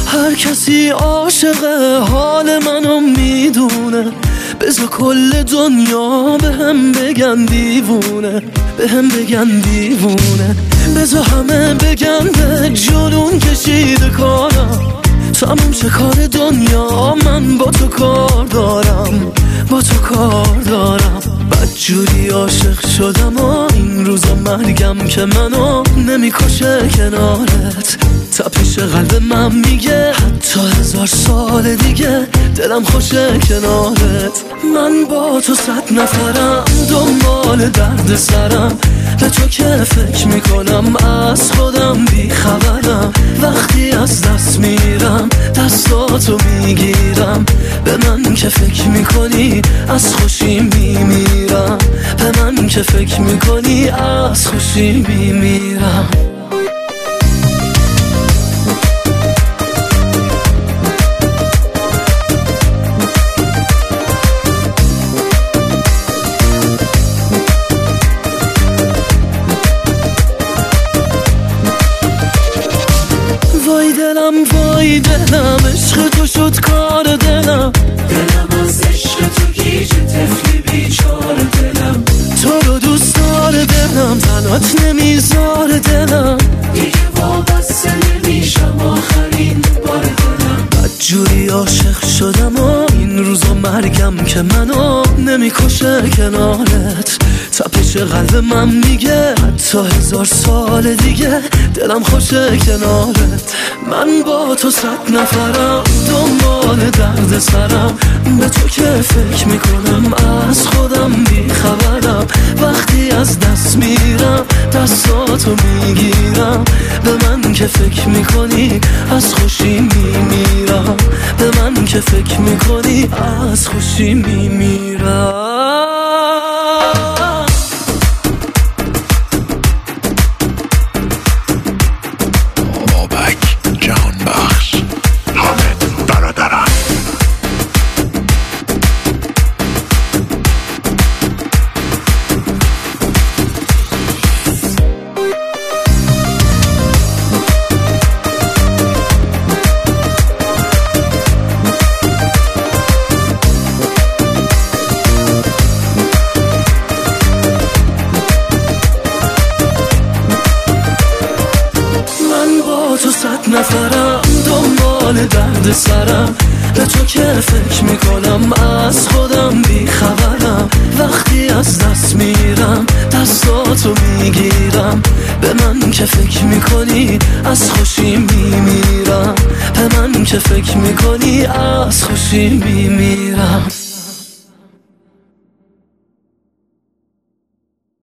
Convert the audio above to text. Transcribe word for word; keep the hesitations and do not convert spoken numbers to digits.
هر کسی عاشق حال منو میدونه، بذار کل دنیا به هم بگن دیوونه، به هم بگن دیوونه. بذار همه بگن به جنون کشیده کارم، تموم شه کار دنیا، من با تو کار دارم، با تو کار دارم. بدجوری عاشق شدم و این روزا مرگم که منو نمیکشه کنارت. تپش قلب من میگه حتی هزار سال دیگه دلم خوشه کنارت. من با تو صد نفرم دنبال درد سرم، به تو که فکر میکنم از خودم بیخبرم. وقتی از دست میرم دستاتو میگیرم، به من که فکر میکنی از خوشی میمیرم، به من که فکر میکنی از خوشی میمیرم. وای دلم وای دلم، عشق تو شد کار دلم، دلم از عشق تو گیج طفلی بیچار دلم. تو رو دوست داره دلم، تنات نمیذار دلم، دیگه وابسته نمیشم آخرین بار دلم. بدجوری عاشق شدم و این روزا مرگم که منو نمیکشه کنارت. تپش قلب من میگه حتی هزار سال دیگه دلم خوشه کنارت. من با تو صد نفرم دنبال درد سرم، به تو که فکر میکنم از خودم بیخبرم. وقتی از دست میرم دستاتو میگیرم، به من که فکر میکنی از خوشی میمیرم، به من که فکر میکنی از خوشی میمیرم. تو صد نفرم دنبال درد سرم، به تو که فکر میکنم از خودم بیخبرم. وقتی از دست میرم دستاتو میگیرم، به من که فکر میکنی از خوشی میمیرم، به من که فکر میکنی از خوشی میمیرم.